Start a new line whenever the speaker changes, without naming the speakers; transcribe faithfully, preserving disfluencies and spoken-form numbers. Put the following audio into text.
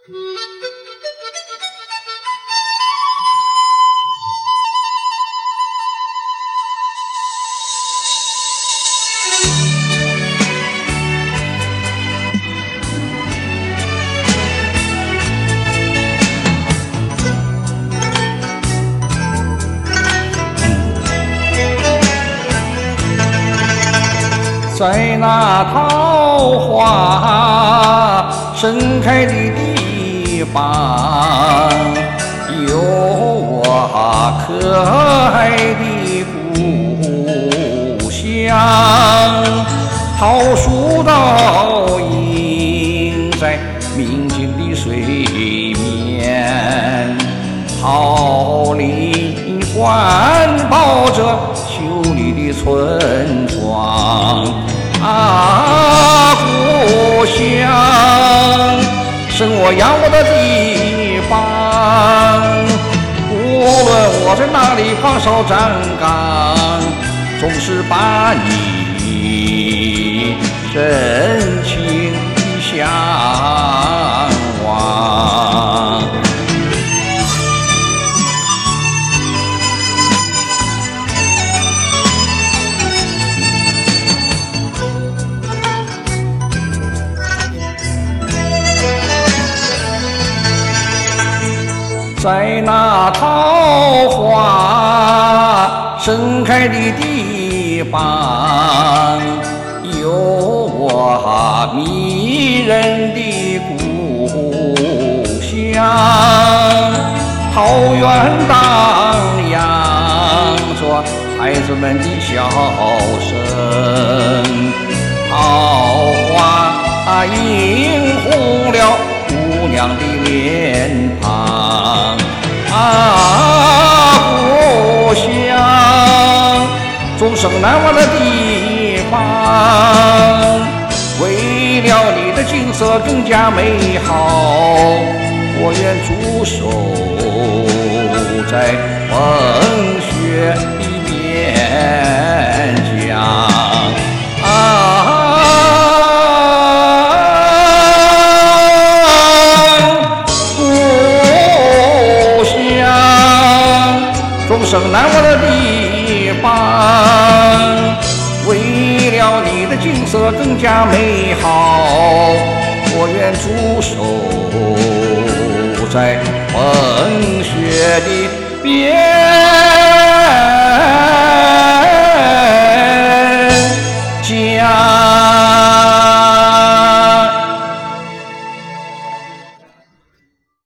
在那桃花盛开的地方，有我可爱的故乡。桃树倒映在明净的水面，桃林环抱着秀丽的村庄。啊，故乡，生我养我的地方。无论我在哪里放手站岗，总是把你深情地向往。在那桃花盛开的地方，有我迷人的故乡。桃园荡漾着孩子们的笑声，桃花映红了姑娘的脸庞。啊，故乡，终生难忘的地方。为了你的景色更加美好，我愿驻守在风雪的边疆。终生难忘的地方，为了你的景色更加美好，我愿驻守在风雪的边疆。